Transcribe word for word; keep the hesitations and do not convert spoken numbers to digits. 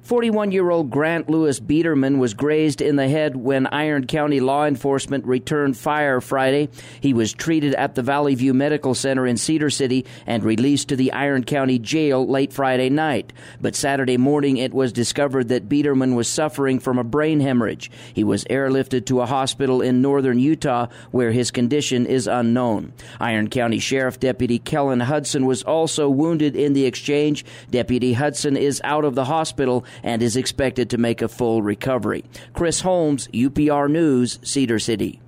forty-one-year-old Grant Lewis Biederman was grazed in the head when Iron County law enforcement returned fire Friday. He was treated at the Valley View Medical Center in Cedar City and released to the Iron County Jail late Friday night. But Saturday morning it was discovered that Biederman was suffering from a brain hemorrhage. He was airlifted to a hospital in northern Utah where his condition is unknown. Iron County Sheriff Deputy Kellen Hudson was also wounded in the exchange. Deputy Hudson is out of the hospital and is expected to make a full recovery. Chris Holmes, U P R News, Cedar City.